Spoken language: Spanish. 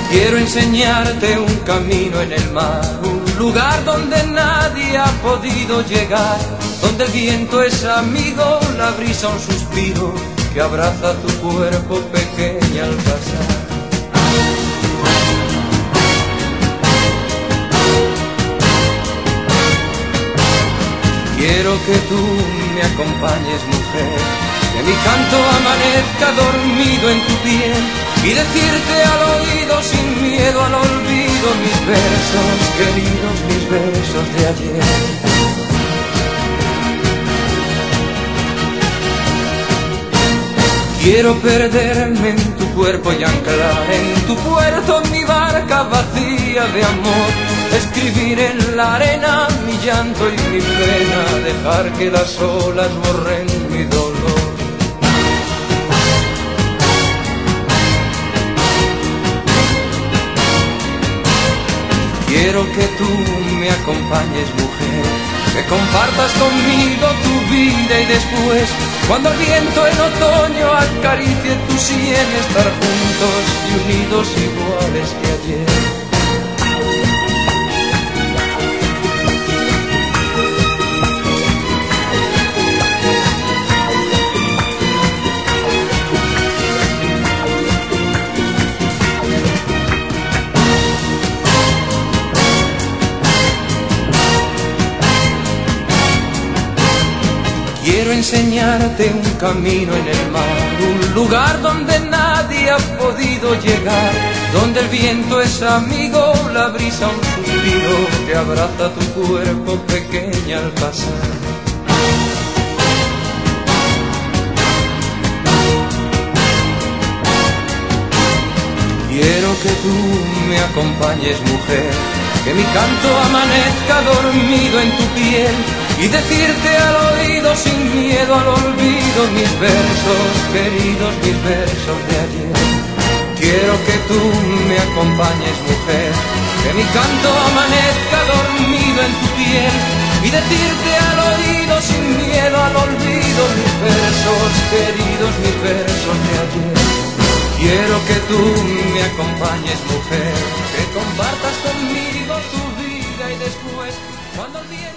Quiero enseñarte un camino en el mar, un lugar donde nadie ha podido llegar, donde el viento es amigo, la brisa un suspiro que abraza tu cuerpo pequeña al pasar. Quiero que tú me acompañes, mujer, que mi canto amanezca dormido en tu piel y decirte al oído sin miedo al olvido mis versos queridos, mis versos de ayer. Quiero perderme en tu cuerpo y anclar en tu puerto mi barca vacía de amor, escribir en la arena mi llanto y mi pena, dejar que las olas borren mi dolor. Quiero que tú me acompañes, mujer, que compartas conmigo tu vida y después, cuando el viento en otoño acaricie tu sien, estar juntos y unidos iguales que ayer. Quiero enseñarte un camino en el mar, un lugar donde nadie ha podido llegar, donde el viento es amigo, la brisa un suspiro que abraza tu cuerpo pequeña al pasar. Quiero que tú me acompañes, mujer, que mi canto amanezca dormido en tu piel y decirte al oído sin miedo al olvido mis versos queridos, mis versos de ayer. Quiero que tú me acompañes, mujer, que mi canto amanezca dormido en tu piel y decirte al oído sin miedo al olvido mis versos queridos, mis versos de ayer. Quiero que tú me acompañes, mujer, que compartas conmigo tu vida y después, cuando el día